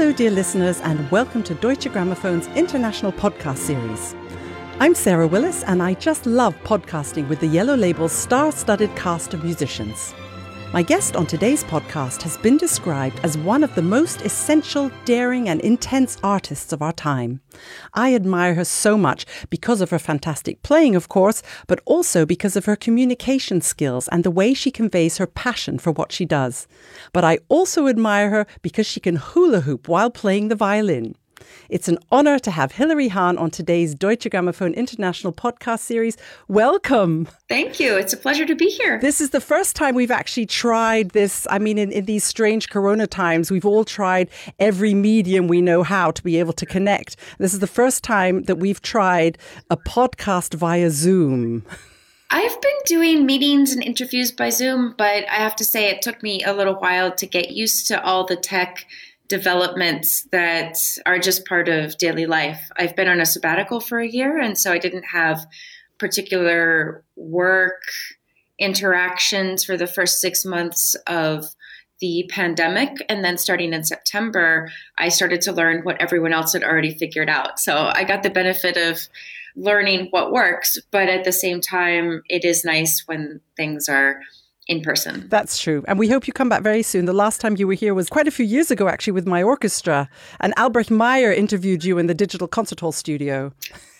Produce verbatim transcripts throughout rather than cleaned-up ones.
Hello, dear listeners, and welcome to Deutsche Gramophone's international podcast series. I'm Sarah Willis, and I just love podcasting with the Yellow Label's star-studded cast of musicians. My guest on today's podcast has been described as one of the most essential, daring, and intense artists of our time. I admire her so much because of her fantastic playing, of course, but also because of her communication skills and the way she conveys her passion for what she does. But I also admire her because she can hula hoop while playing the violin. It's an honor to have Hilary Hahn on today's Deutsche Grammophon International podcast series. Welcome. Thank you. It's a pleasure to be here. This is the first time we've actually tried this. I mean, in, in these strange corona times, we've all tried every medium we know how to be able to connect. This is the first time that we've tried a podcast via Zoom. I've been doing meetings and interviews by Zoom, but I have to say it took me a little while to get used to all the tech developments that are just part of daily life. I've been on a sabbatical for a year, and so I didn't have particular work interactions for the first six months of the pandemic. And then starting in September, I started to learn what everyone else had already figured out. So I got the benefit of learning what works, but at the same time, it is nice when things are in person. That's true. And we hope you come back very soon. The last time you were here was quite a few years ago, actually, with my orchestra. And Albrecht Meyer interviewed you in the Digital Concert Hall studio.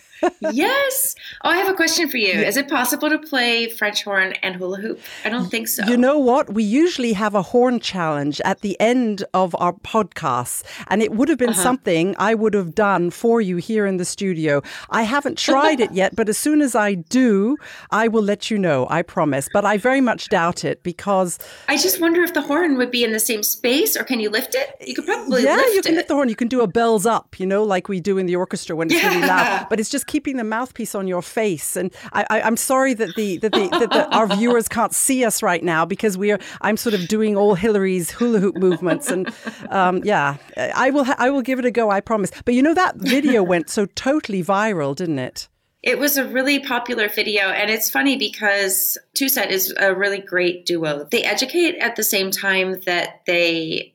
Yes. Oh, I have a question for you. Yeah. Is it possible to play French horn and hula hoop? I don't think so. You know what? We usually have a horn challenge at the end of our podcasts, and it would have been uh-huh. something I would have done for you here in the studio. I haven't tried it yet, but as soon as I do, I will let you know, I promise. But I very much doubt it because... I just wonder if the horn would be in the same space, or can you lift it? You could probably yeah, lift it. Yeah, you can lift the horn. You can do a bells up, you know, like we do in the orchestra when it's yeah. really loud. But it's just keeping the mouthpiece on your face. And I, I, I'm sorry that the that, the, that the, our viewers can't see us right now because we are. I'm sort of doing all Hilary's hula hoop movements, and um, yeah, I will. Ha- I will give it a go. I promise. But you know that video went so totally viral, didn't it? It was a really popular video, and it's funny because TwoSet is a really great duo. They educate at the same time that they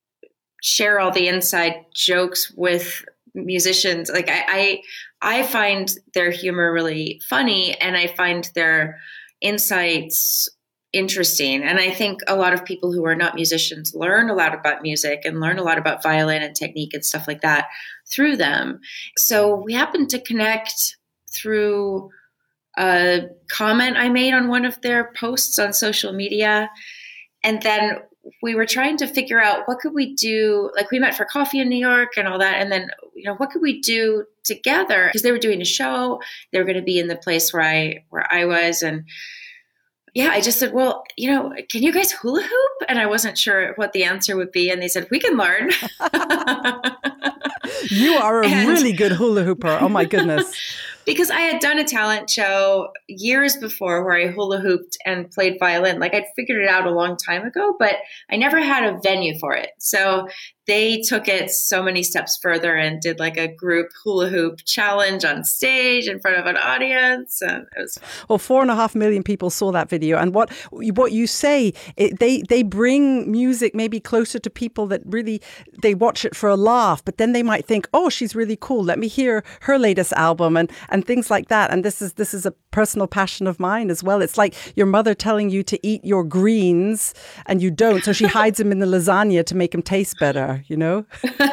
share all the inside jokes with musicians. Like I, I, I find their humor really funny, and I find their insights interesting. And I think a lot of people who are not musicians learn a lot about music and learn a lot about violin and technique and stuff like that through them. So we happened to connect through a comment I made on one of their posts on social media. And then we were trying to figure out what could we do. Like we met for coffee in New York and all that. And then, you know, what could we do together? Because they were doing a show. They were going to be in the place where I, where I was. And yeah, I just said, well, you know, can you guys hula hoop? And I wasn't sure what the answer would be. And they said, we can learn. You are a and, really good hula hooper. Oh my goodness. Because I had done a talent show years before where I hula hooped and played violin. Like I'd figured it out a long time ago, but I never had a venue for it. So they took it so many steps further and did like a group hula hoop challenge on stage in front of an audience. And it was well, four and a half million people saw that video. And what what you say, it, they they bring music maybe closer to people that really they watch it for a laugh, but then they might think, oh, she's really cool. Let me hear her latest album and and things like that. And this is this is a personal passion of mine as well. It's like your mother telling you to eat your greens and you don't, so she hides them in the lasagna to make them taste better. You know.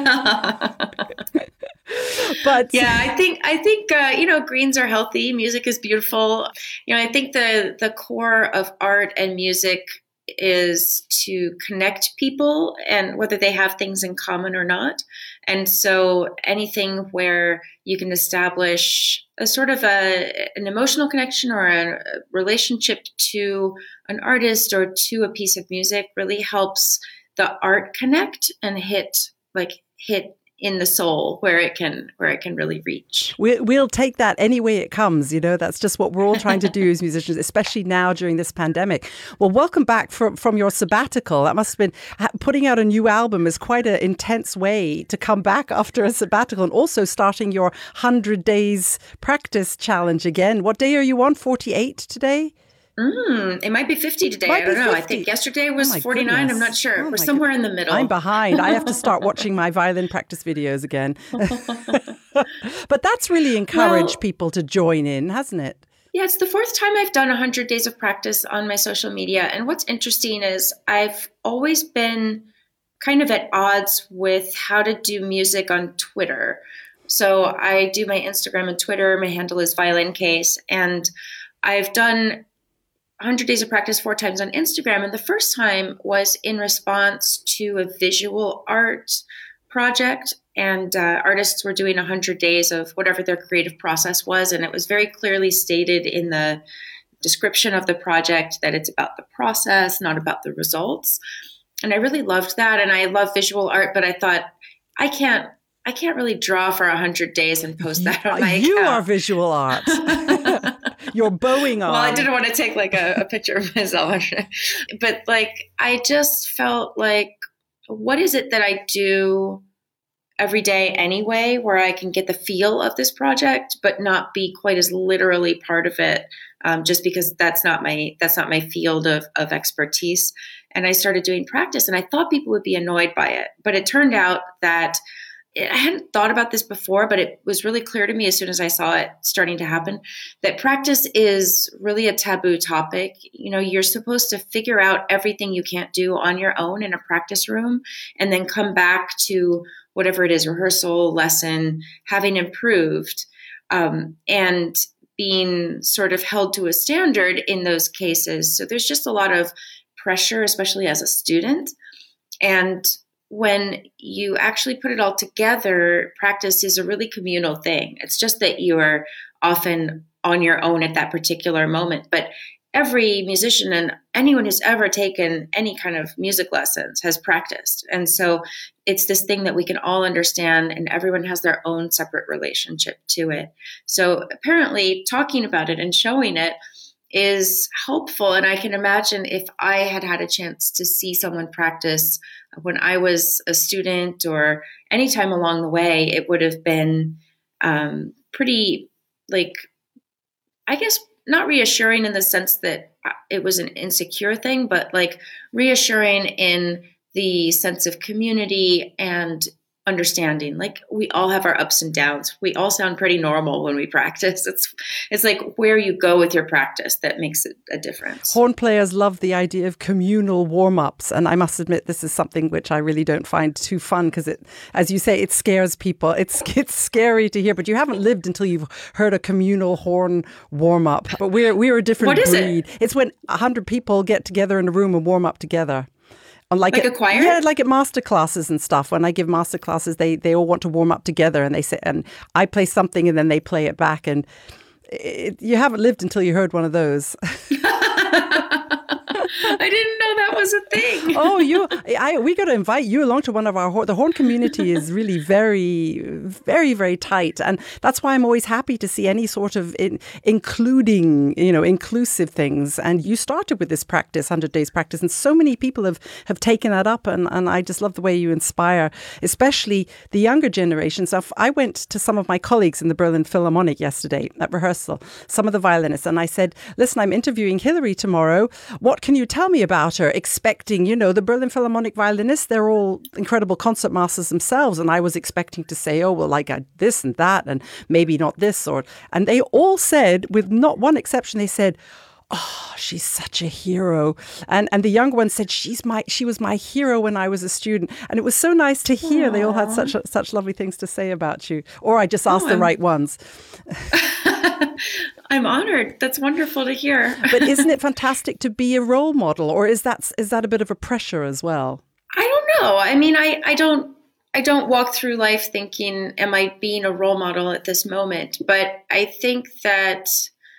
But yeah, I think I think uh, you know, greens are healthy. Music is beautiful. You know, I think the the core of art and music is to connect people, and whether they have things in common or not. And so anything where you can establish a sort of a an emotional connection or a relationship to an artist or to a piece of music really helps the art connect and hit like hit in the soul where it can where it can really reach. We, we'll take that any way it comes. You know, that's just what we're all trying to do as musicians, especially now during this pandemic. Well, welcome back from, from your sabbatical. That must have been, putting out a new album is quite an intense way to come back after a sabbatical, and also starting your one hundred days practice challenge again. What day are you on? forty-eight today? Mm, it might be fifty today. Might I don't be know. I fifty. think yesterday was Oh forty-nine. goodness. I'm not sure. Oh We're my somewhere goodness. in the middle. I'm behind. I have to start watching my violin practice videos again. But that's really encouraged Well, people to join in, hasn't it? yeah, it's the fourth time I've done one hundred days of practice on my social media. And what's interesting is I've always been kind of at odds with how to do music on Twitter. So I do my Instagram and Twitter. My handle is Violin Case. And I've done one hundred days of practice four times on Instagram. And the first time was in response to a visual art project. And uh, artists were doing one hundred days of whatever their creative process was. And it was very clearly stated in the description of the project that it's about the process, not about the results. And I really loved that. And I love visual art, but I thought, I can't I can't really draw for one hundred days and post that on my You account. are visual art. You're bowing on. Well, I didn't want to take like a, a picture of myself. But like, I just felt like, what is it that I do every day anyway, where I can get the feel of this project, but not be quite as literally part of it, um, just because that's not my that's not my field of of expertise. And I started doing practice, and I thought people would be annoyed by it, but it turned out that I hadn't thought about this before, but it was really clear to me as soon as I saw it starting to happen that practice is really a taboo topic. You know, you're supposed to figure out everything you can't do on your own in a practice room and then come back to whatever it is, rehearsal, lesson, having improved, um, and being sort of held to a standard in those cases. So there's just a lot of pressure, especially as a student. And when you actually put it all together, practice is a really communal thing. It's just that you are often on your own at that particular moment. But every musician and anyone who's ever taken any kind of music lessons has practiced. And so it's this thing that we can all understand, and everyone has their own separate relationship to it. So apparently talking about it and showing it is helpful. And I can imagine if I had had a chance to see someone practice when I was a student or any time along the way, it would have been um, pretty, like, I guess, not reassuring in the sense that it was an insecure thing, but like reassuring in the sense of community and understanding. Like, we all have our ups and downs. We all sound pretty normal when we practice. It's it's like where you go with your practice that makes it a difference. Horn players love the idea of communal warm-ups, and I must admit this is something which I really don't find too fun because it, as you say, it scares people. It's it's scary to hear, but you haven't lived until you've heard a communal horn warm-up. But we're we're a different what is breed. It? It's when a hundred people get together in a room and warm up together. Like, like at, a choir? Yeah, like at master classes and stuff. When I give master classes, they, they all want to warm up together, and they say, and I play something and then they play it back. And it, you haven't lived until you heard one of those. I didn't know that was a thing. Oh, you! I we got to invite you along to one of our horn. The horn community is really very, very, very tight, and that's why I'm always happy to see any sort of in, including, you know, inclusive things. And you started with this practice, one hundred days practice, and so many people have, have taken that up, and, and I just love the way you inspire, especially the younger generation. So I went to some of my colleagues in the Berlin Philharmonic yesterday at rehearsal, some of the violinists, and I said, "Listen, I'm interviewing Hilary tomorrow. What can you tell me about her?" Expecting, you know, the Berlin Philharmonic violinists, they're all incredible concert masters themselves. And I was expecting to say, oh, well, like uh, this and that, and maybe not this. Or, and they all said, with not one exception, they said, "Oh, she's such a hero." And and the younger one said, she's my she was my hero when I was a student. And it was so nice to hear. Aww. They all had such such lovely things to say about you. Or I just asked oh, the right ones. I'm honored. That's wonderful to hear. But isn't it fantastic to be a role model? Or is that is that a bit of a pressure as well? I don't know. I mean, I, I don't I don't walk through life thinking, am I being a role model at this moment? But I think that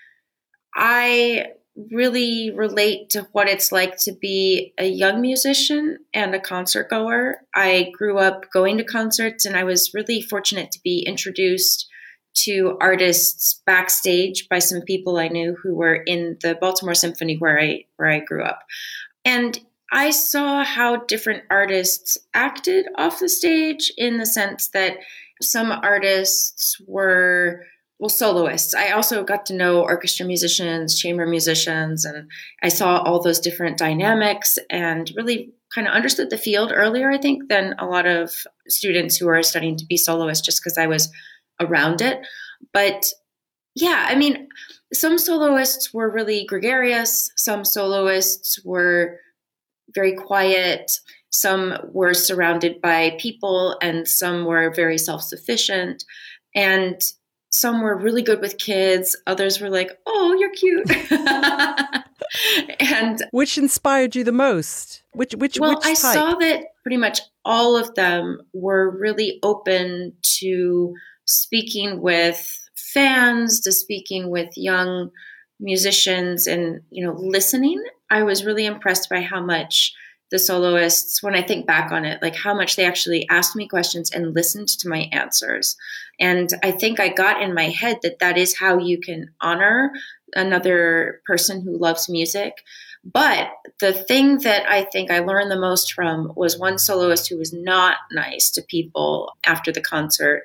I really relate to what it's like to be a young musician and a concert goer. I grew up going to concerts, and I was really fortunate to be introduced to artists backstage by some people I knew who were in the Baltimore Symphony where I where I grew up. And I saw how different artists acted off the stage, in the sense that some artists were well, soloists. I also got to know orchestra musicians, chamber musicians, and I saw all those different dynamics and really kind of understood the field earlier, I think, than a lot of students who are studying to be soloists just because I was around it. But yeah, I mean, some soloists were really gregarious. Some soloists were very quiet. Some were surrounded by people, and some were very self-sufficient. And some were really good with kids. Others were like, oh, you're cute. And which inspired you the most? Which which well, which I type? saw that pretty much all of them were really open to speaking with fans, to speaking with young musicians, and you know, listening. I was really impressed by how much the soloists, when I think back on it, like how much they actually asked me questions and listened to my answers. And I think I got in my head that that is how you can honor another person who loves music. But the thing that I think I learned the most from was one soloist who was not nice to people after the concert.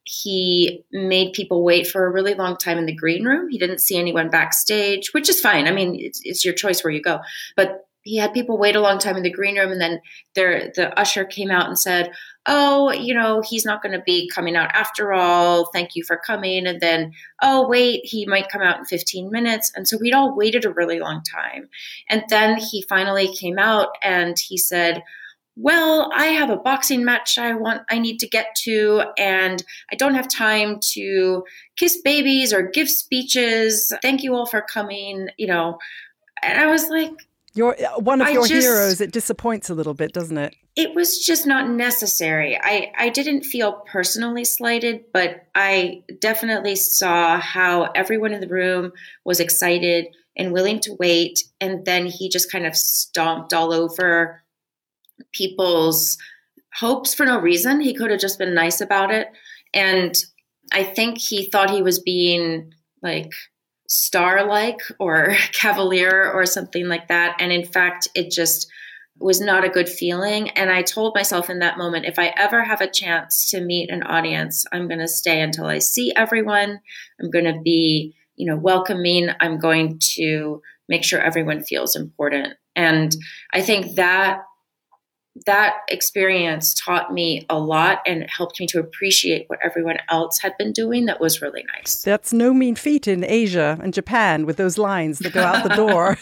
He made people wait for a really long time in the green room. He didn't see anyone backstage, which is fine. I mean, it's, it's your choice where you go. But he had people wait a long time in the green room, and then there, the usher came out and said, oh, you know, he's not going to be coming out after all. Thank you for coming. And then, oh, wait, he might come out in fifteen minutes. And so we'd all waited a really long time. And then he finally came out and he said, well, I have a boxing match I want, I need to get to, and I don't have time to kiss babies or give speeches. Thank you all for coming, you know. And I was like, You're one of I your just, heroes. It disappoints a little bit, doesn't it? It was just not necessary. I, I didn't feel personally slighted, but I definitely saw how everyone in the room was excited and willing to wait. And then he just kind of stomped all over people's hopes for no reason. He could have just been nice about it. And I think he thought he was being like star-like or cavalier or something like that. And in fact, it just was not a good feeling. And I told myself in that moment, if I ever have a chance to meet an audience, I'm going to stay until I see everyone. I'm going to be, you know, welcoming. I'm going to make sure everyone feels important. And I think that that experience taught me a lot and helped me to appreciate what everyone else had been doing. That was really nice. That's no mean feat in Asia and Japan with those lines that go out the door.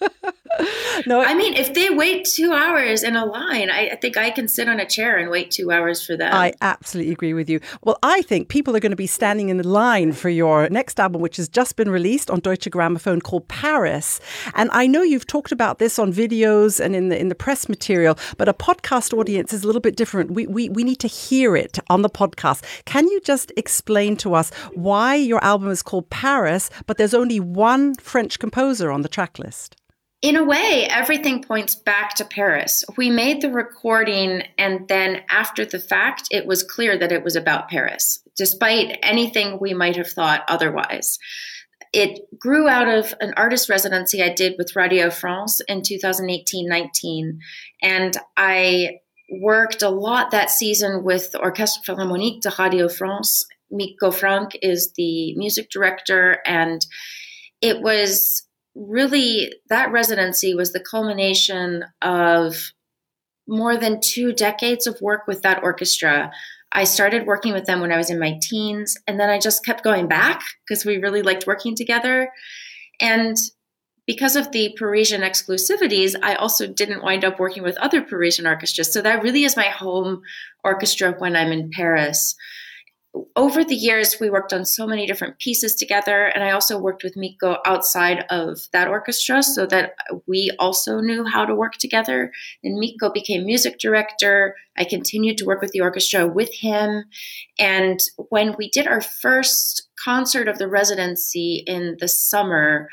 No, I mean, if they wait two hours in a line, I, I think I can sit on a chair and wait two hours for them. I absolutely agree with you. Well, I think people are going to be standing in the line for your next album, which has just been released on Deutsche Grammophon, called Paris. And I know you've talked about this on videos and in the in the press material, but a podcast audience is a little bit different. We we we need to hear it on the podcast. Can you just explain to us why your album is called Paris, but there's only one French composer on the track list? In a way, everything points back to Paris. We made the recording, and then after the fact, it was clear that it was about Paris, despite anything we might have thought otherwise. It grew out of an artist residency I did with Radio France in two thousand eighteen nineteen, and I worked a lot that season with the Orchestre Philharmonique de Radio France. Mikko Frank is the music director, and it was really, that residency was the culmination of more than two decades of work with that orchestra. I started working with them when I was in my teens, and then I just kept going back because we really liked working together. And because of the Parisian exclusivities, I also didn't wind up working with other Parisian orchestras. So that really is my home orchestra when I'm in Paris. Over the years, we worked on so many different pieces together, and I also worked with Mikko outside of that orchestra so that we also knew how to work together. And Mikko became music director. I continued to work with the orchestra with him. And when we did our first concert of the residency in the summer,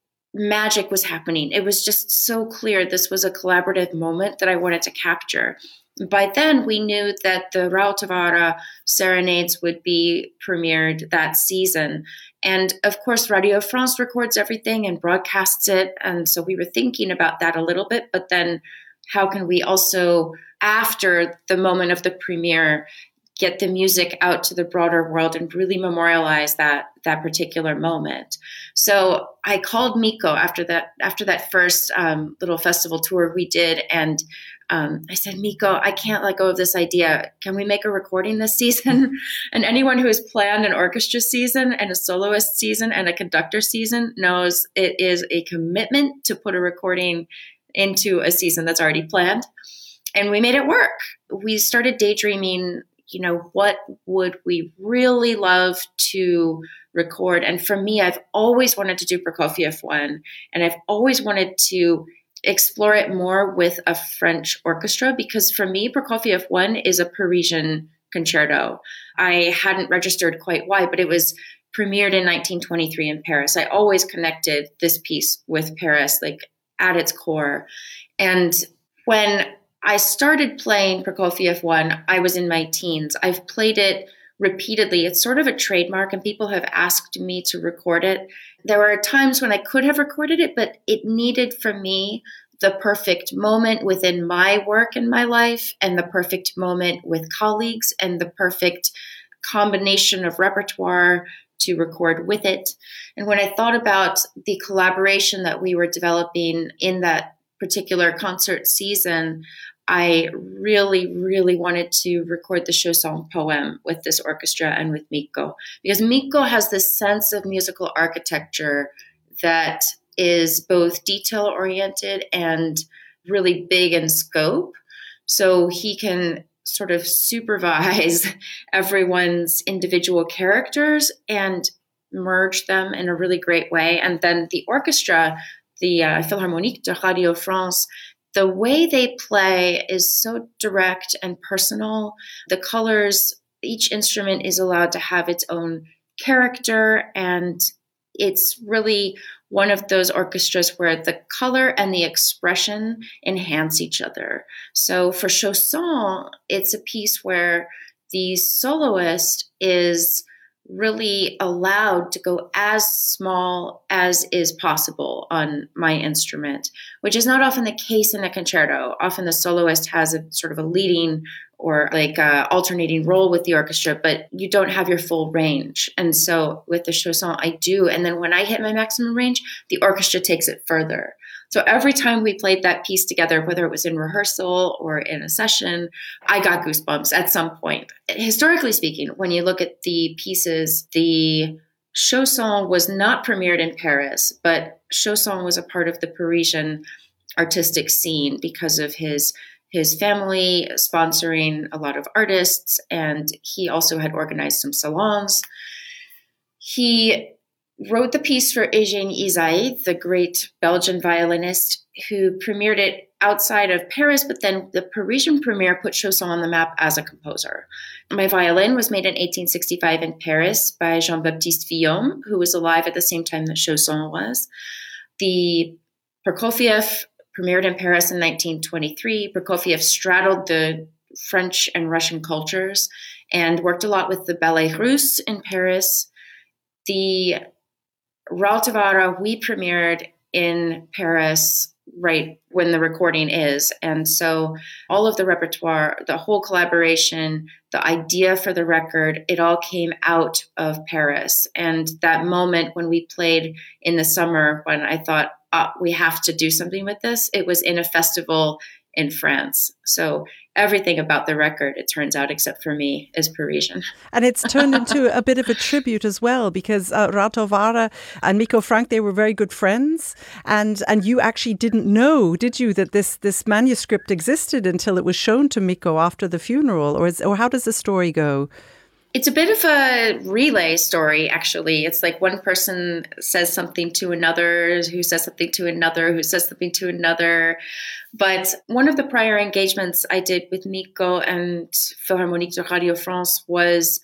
magic was happening. It was just so clear this was a collaborative moment that I wanted to capture. By then, we knew that the Rautavaara Serenades would be premiered that season. And of course, Radio France records everything and broadcasts it. And so we were thinking about that a little bit. But then how can we also, after the moment of the premiere, get the music out to the broader world and really memorialize that that particular moment. So I called Mikko after that after that first um, little festival tour we did, and um, I said, Mikko, I can't let go of this idea. Can we make a recording this season? And anyone who has planned an orchestra season and a soloist season and a conductor season knows it is a commitment to put a recording into a season that's already planned. And we made it work. We started daydreaming, you know, what would we really love to record? And for me, I've always wanted to do Prokofiev one, and I've always wanted to explore it more with a French orchestra, because for me, Prokofiev one is a Parisian concerto. I hadn't registered quite why, but it was premiered in nineteen twenty-three in Paris. I always connected this piece with Paris, like at its core. And when I started playing Prokofiev one, I was in my teens. I've played it repeatedly. It's sort of a trademark, and people have asked me to record it. There were times when I could have recorded it, but it needed for me the perfect moment within my work and my life, and the perfect moment with colleagues, and the perfect combination of repertoire to record with it. And when I thought about the collaboration that we were developing in that particular concert season, I really, really wanted to record the Chausson poem with this orchestra and with Mikko, because Mikko has this sense of musical architecture that is both detail-oriented and really big in scope. So he can sort of supervise everyone's individual characters and merge them in a really great way. And then the orchestra, the uh, Philharmonique de Radio France, the way they play is so direct and personal. The colors, each instrument is allowed to have its own character, and it's really one of those orchestras where the color and the expression enhance each other. So for Chausson, it's a piece where the soloist is really allowed to go as small as is possible on my instrument, which is not often the case in a concerto. Often the soloist has a sort of a leading or like a alternating role with the orchestra, but you don't have your full range. And so with the Chausson, I do. And then when I hit my maximum range, the orchestra takes it further. So every time we played that piece together, whether it was in rehearsal or in a session, I got goosebumps at some point. Historically speaking, when you look at the pieces, the Chausson was not premiered in Paris, but Chausson was a part of the Parisian artistic scene because of his his family sponsoring a lot of artists, and he also had organized some salons. He wrote the piece for Eugène Ysaÿe, the great Belgian violinist, who premiered it outside of Paris, but then the Parisian premiere put Chausson on the map as a composer. My violin was made in eighteen sixty-five in Paris by Jean-Baptiste Vuillaume, who was alive at the same time that Chausson was. The Prokofiev premiered in Paris in nineteen twenty-three. Prokofiev straddled the French and Russian cultures and worked a lot with the Ballet Russe in Paris. The Raltovara we premiered in Paris right when the recording is. And so all of the repertoire, the whole collaboration, the idea for the record, it all came out of Paris. And that moment when we played in the summer, when I thought, oh, we have to do something with this, it was in a festival in France. So everything about the record, it turns out, except for me, is Parisian. And it's turned into a bit of a tribute as well, because uh, Raltovara and Mikko Frank, they were very good friends. And and you actually didn't know, did you, that this this manuscript existed until it was shown to Mikko after the funeral? Or, is, or how does the story go? It's a bit of a relay story, actually. It's like one person says something to another, who says something to another, who says something to another. But one of the prior engagements I did with Mikko and Philharmonique de Radio France was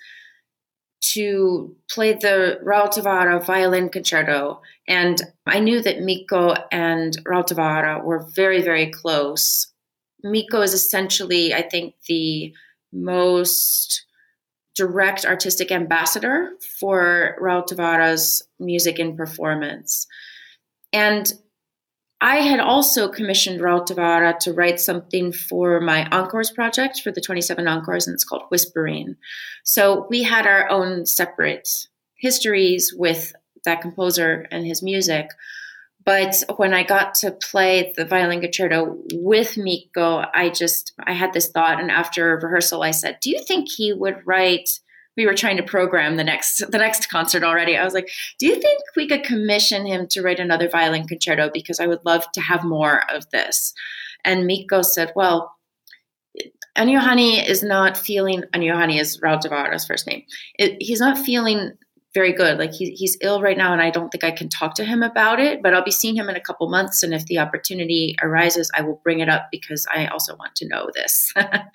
to play the Raltovara violin concerto. And I knew that Mikko and Raltovara were very, very close. Mikko is essentially, I think, the most direct artistic ambassador for Raltovara's music and performance. And I had also commissioned Raul Tavara to write something for my Encores project for the twenty-seven Encores, and it's called Whispering. So we had our own separate histories with that composer and his music. But when I got to play the violin concerto with Mikko, I just, I had this thought. And after rehearsal, I said, do you think he would write, we were trying to program the next, the next concert already. I was like, do you think we could commission him to write another violin concerto? Because I would love to have more of this. And Mikko said, well, Ennio Hanni is not feeling, Ennio Hanni is Raul Tavara's first name. It, he's not feeling very good. Like he, he's ill right now, and I don't think I can talk to him about it, but I'll be seeing him in a couple months. And if the opportunity arises, I will bring it up because I also want to know this.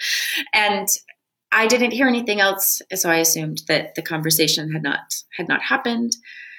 And I didn't hear anything else. So I assumed that the conversation had not, had not happened.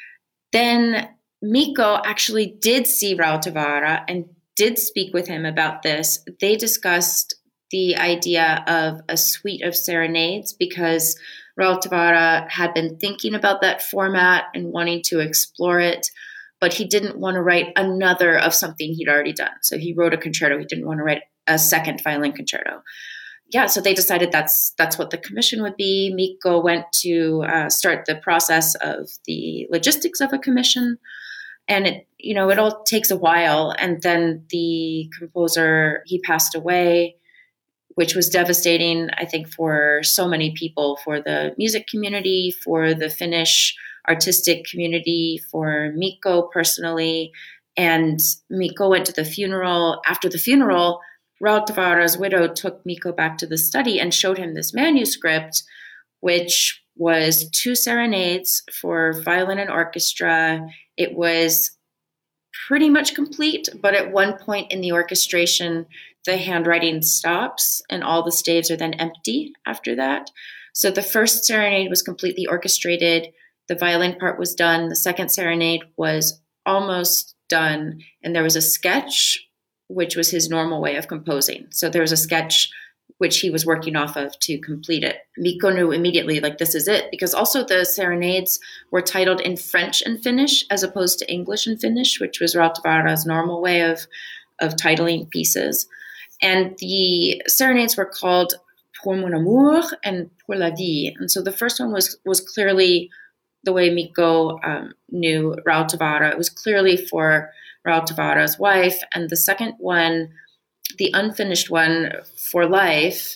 Then Mikko actually did see Raul Tavara and did speak with him about this. They discussed the idea of a suite of serenades because Raul Tavara had been thinking about that format and wanting to explore it, but he didn't want to write another of something he'd already done. So he wrote a concerto. He didn't want to write a second violin concerto. Yeah, so they decided that's that's what the commission would be. Mikko went to uh, start the process of the logistics of a commission, and it you know it all takes a while. And then the composer, he passed away, which was devastating, I think, for so many people, for the music community, for the Finnish artistic community, for Mikko personally. And Mikko went to the funeral. After the funeral, Raul Tavara's widow took Mikko back to the study and showed him this manuscript, which was two serenades for violin and orchestra. It was pretty much complete, but at one point in the orchestration, the handwriting stops and all the staves are then empty after that. So the first serenade was completely orchestrated. The violin part was done. The second serenade was almost done. And there was a sketch, which was his normal way of composing. So there was a sketch which he was working off of to complete it. Mikko knew immediately, like, this is it, because also the serenades were titled in French and Finnish as opposed to English and Finnish, which was Raul Tavara's normal way of, of titling pieces. And the serenades were called Pour mon amour and Pour la vie. And so the first one was was clearly the way Mikko um, knew Raul Tavara. It was clearly for Raul Tavara's wife. And the second one, the unfinished one, For Life,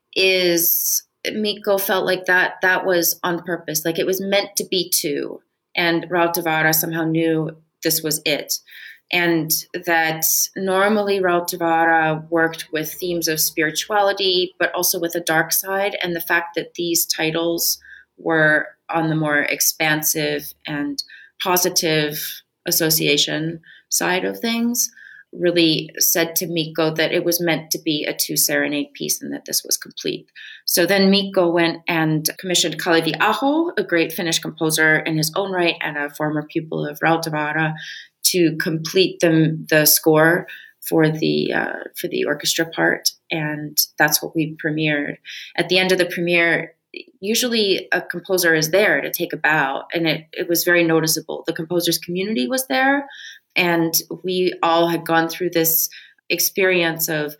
is Mikko felt like that that was on purpose. Like it was meant to be two. And Raul Tavara somehow knew this was it. And that normally Raul Tavara worked with themes of spirituality, but also with a dark side. And the fact that these titles were on the more expansive and positive association side of things really said to Mikko that it was meant to be a two serenade piece and that this was complete. So then Mikko went and commissioned Kalevi Aho, a great Finnish composer in his own right and a former pupil of Raul Tavara, to complete the the score for the uh, for the orchestra part, and that's what we premiered. At the end of the premiere, usually a composer is there to take a bow, and it, it was very noticeable. The composers community was there, and we all had gone through this experience of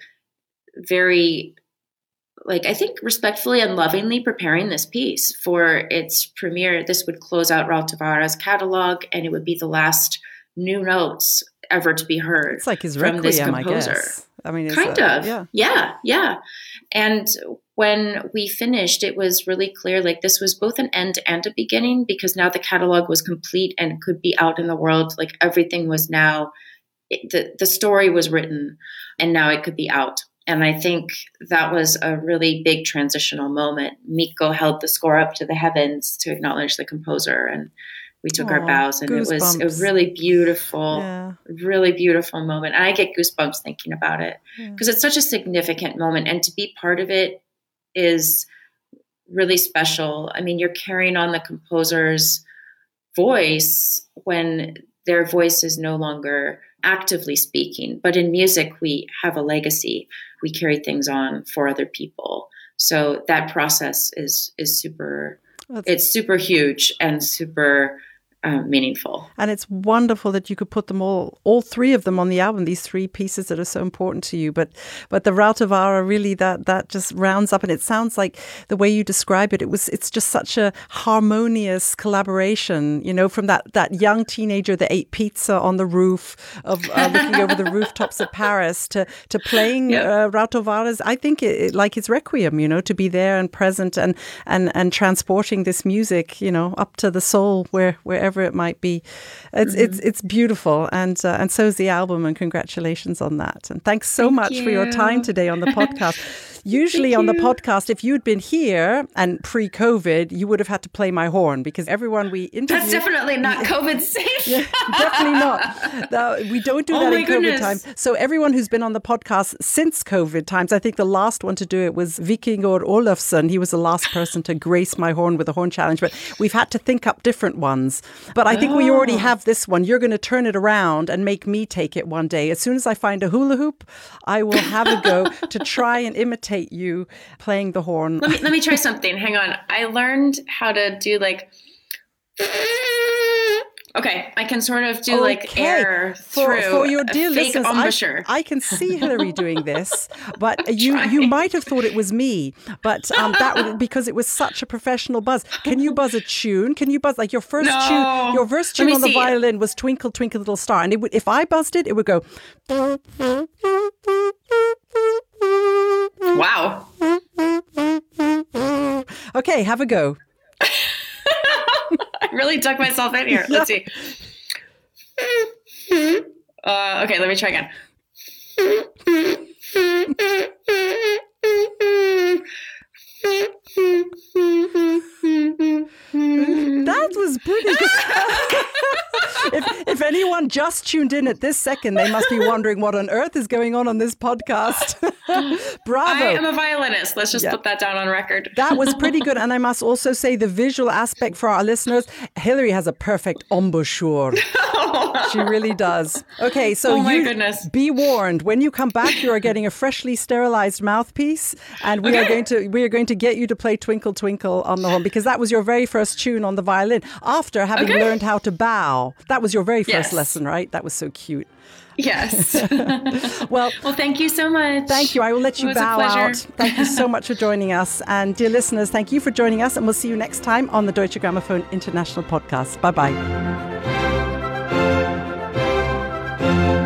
very, like, I think respectfully and lovingly preparing this piece for its premiere. This would close out Raul Tavara's catalog, and it would be the last new notes ever to be heard. It's like his from requiem, this I composer. guess. I mean, kind a, of, yeah, yeah, yeah. And when we finished, it was really clear, like this was both an end and a beginning, because now the catalog was complete and could be out in the world. Like everything was now, it, the the story was written, and now it could be out. And I think that was a really big transitional moment. Mikko held the score up to the heavens to acknowledge the composer, and we took Aww, our bows, and goosebumps. it was a really beautiful, yeah. really beautiful moment. And I get goosebumps thinking about it because yeah. it's such a significant moment, and to be part of it is really special. I mean, you're carrying on the composer's voice when their voice is no longer actively speaking. But in music, we have a legacy. We carry things on for other people. So that process is is super, That's- it's super huge and super uh, meaningful. And it's wonderful that you could put them all, all three of them on the album, these three pieces that are so important to you. But but the Rautavaara, really, that that just rounds up. And it sounds like the way you describe it, it was it's just such a harmonious collaboration, you know, from that, that young teenager that ate pizza on the roof of uh, looking over the rooftops of Paris to, to playing yep. uh, Rautavaara's, I think, it, it, like his Requiem, you know, to be there and present and, and, and transporting this music, you know, up to the soul where wherever it might be. It's mm-hmm. it's it's beautiful, and uh, and so is the album, and congratulations on that. And thanks so Thank much you. for your time today on the podcast. Usually on the podcast, if you'd been here and pre-COVID, you would have had to play my horn because everyone we interviewed... That's definitely not COVID safe. Yeah, definitely not. No, we don't do oh that in goodness. COVID times. So everyone who's been on the podcast since COVID times, I think the last one to do it was Vikingur Olafsson. He was the last person to grace my horn with a horn challenge. But we've had to think up different ones. But I think oh. we already have this one. You're going to turn it around and make me take it one day. As soon as I find a hula hoop, I will have a go to try and imitate you playing the horn. Let me let me try something. Hang on. I learned how to do like okay, I can sort of do okay. like air for, through for your dear a fake listeners. embouchure. I, I can see Hilary doing this, but you you might have thought it was me. But um, that because it was such a professional buzz. Can you buzz a tune? Can you buzz like your first no. tune? Your first tune on the see. violin was Twinkle Twinkle Little Star, and it would if I buzzed it, it would go. Wow. Okay, have a go. I really dug myself in here. Let's see. Uh, okay, let me try again. That was pretty good. if, if anyone just tuned in at this second, they must be wondering what on earth is going on on this podcast. Bravo. I am a violinist. Let's just yeah. put that down on record. That was pretty good. And I must also say the visual aspect for our listeners, Hilary has a perfect embouchure. She really does. Okay, so oh my you goodness. Be warned. When you come back, you are getting a freshly sterilized mouthpiece, and we okay. are going to we are going to get you to play Twinkle Twinkle on the horn because that was your very first tune on the violin after having okay. learned how to bow. That was your very first yes. lesson, right? That was so cute. Yes. well, well, thank you so much. Thank you. I will let you bow out. Thank you so much for joining us. And dear listeners, thank you for joining us. And we'll see you next time on the Deutsche Grammophon International Podcast. Bye-bye.